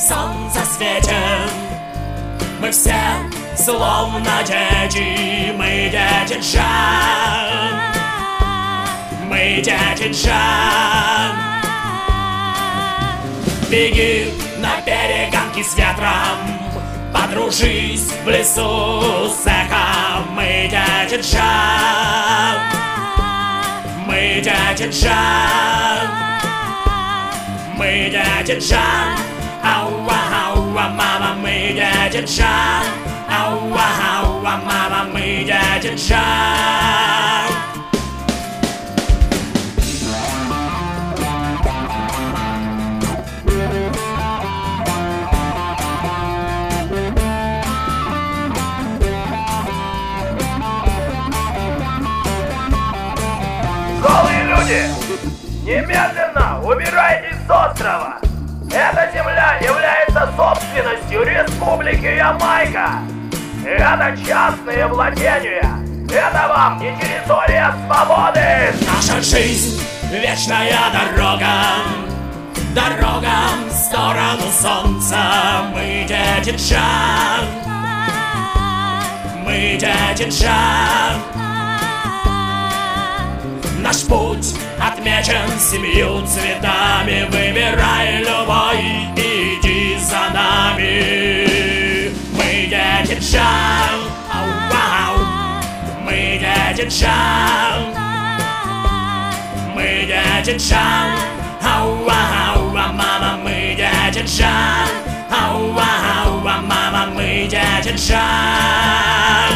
солнце светит. Мы все словно дети, мы дети Джан, мы дети Джан. Беги на перегонки с ветром, подружись в лесу с эхом. Мы дети Джан, мы дети Джан, мы дети Джан. Ауа, ауа, мама, мы дети Джан. Ауа, ауа, мама, мы дети Джан. Голые люди, немедленно убирайтесь с острова! Эта земля является собственностью Республики Ямайка! Это частные владения! Это вам не территория свободы! Наша жизнь — вечная дорога, дорога в сторону солнца. Мы дети Джан, мы дети Джан. Наш путь отмечен 7 цветами. Выбирай любой и иди за нами. Мы дети Джан, ау-ау. Мы дети Джан, мы дети Джан, ау-ау. Мама, мы дети Джан, ау-ау. Мама, мы дети Джан.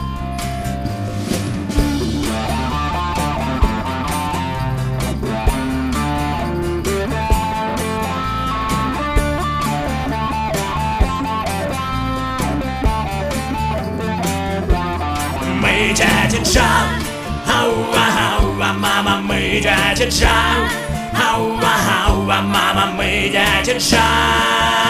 Мы дети Джан, ауа-ауа, мама, мы дети Джан, ауа-ауа, мама, мы дети Джан.